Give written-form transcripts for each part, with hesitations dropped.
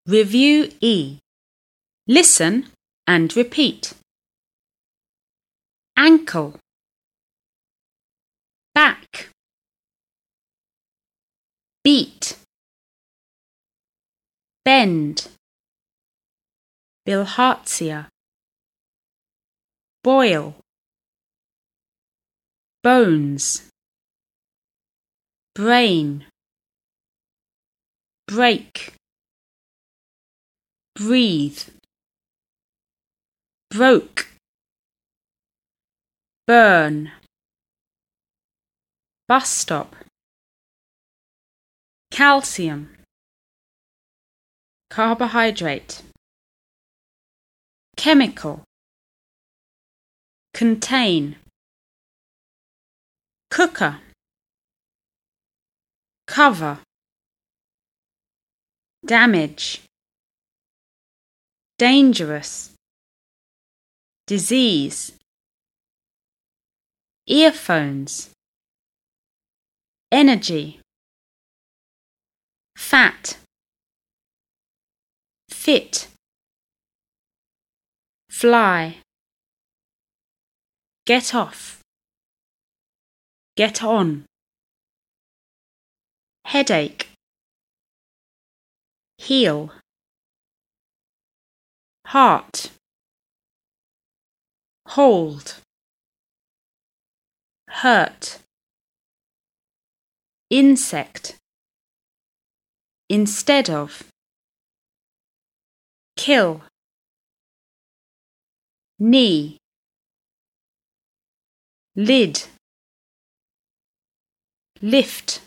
Review E. Listen and repeat. Ankle, back, beat, bend, bilharzia, boil, bones, brain, break, breathe, broke, burn, bus stop, calcium, carbohydrate, chemical, contain, cooker, cover, damage, dangerous, disease, earphones, energy, fat, fit, fly, get off, get on, headache, heal, heart, hold, hurt, insect, instead of, kill, knee, lid, lift,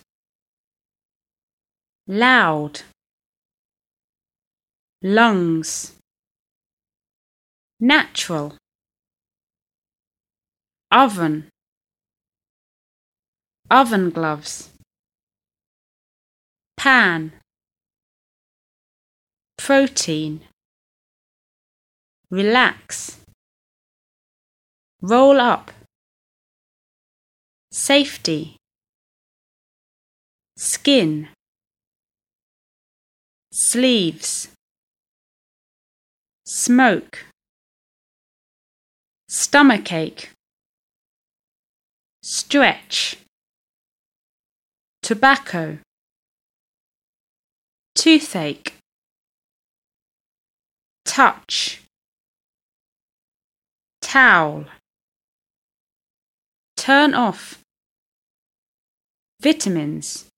loud, lungs, natural, oven, oven gloves, pan, protein, relax, roll up, safety, skin, sleeves, smoke, stomachache, stretch, tobacco, toothache, touch, towel, turn off, vitamins,